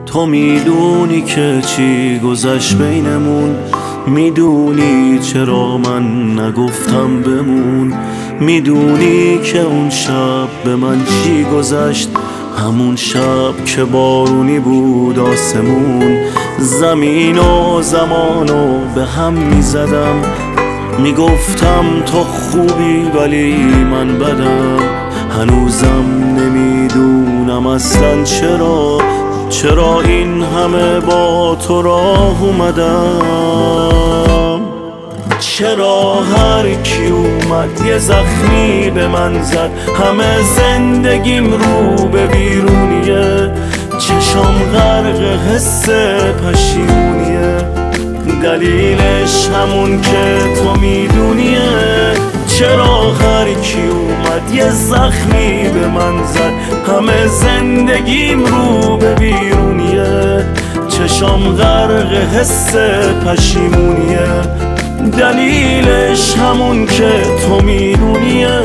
تو میدونی که چی گذشت بینمون، میدونی چرا من نگفتم بمون، میدونی که اون شب به من چی گذشت، همون شب که بارونی بود آسمون، زمین و زمانو به هم میزدم، میگفتم تو خوبی ولی من بدم، هنوزم نمیدونم اصلا چرا این همه با تو راه اومدم، چرا هر کی اومد یه زخمی به من زد، همه زندگیم رو به بیرونیه، چشام غرق حس پشیمونیه، دلیلش همون که تو میدونیه، چرا هر کی اومد یه زخمی به من زد، همه زندگیم رو به بیرونیه، چشام غرق حس پشیمونیه، دلیلش همون که تو میدونیه.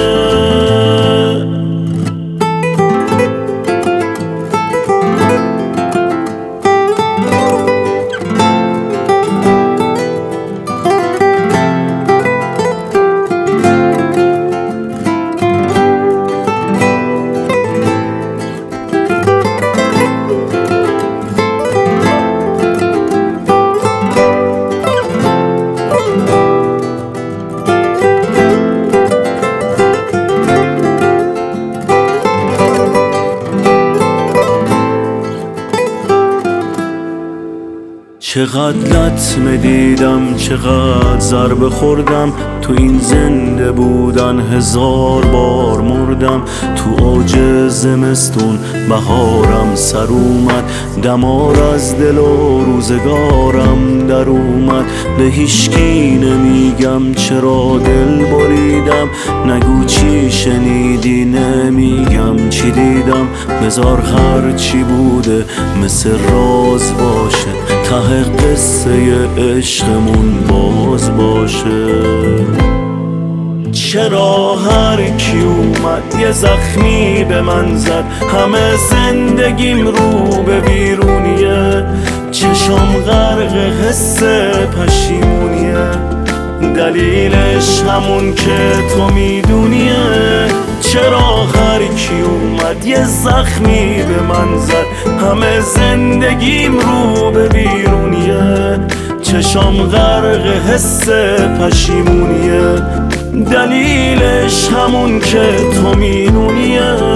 چقدر لطمه دیدم، چقدر ضربه خوردم، تو این زنده بودن 1000 بار مردم، تو اوج زمستون بهارم سر اومد، دمار از دل و روزگارم در اومد، به هیچکی نمیگم چرا دل بریدم، نگو چی شنیدی نمیگم چی دیدم، بذار هر چی بوده مثل راز باشه، ته قصه عشقمون باز باشه، چرا هر کی اومد یه زخمی به من زد، همه زندگیم رو به بیرونیه، چشام غرق حس پشیمونیه، دلیلش همون که تو میدونیه، چرا هر کی اومد یه زخمی به من زد، همه زندگیم رو به بیرونیه، چشام غرق حس پشیمونیه، دلیلش همون که تو میدونیه.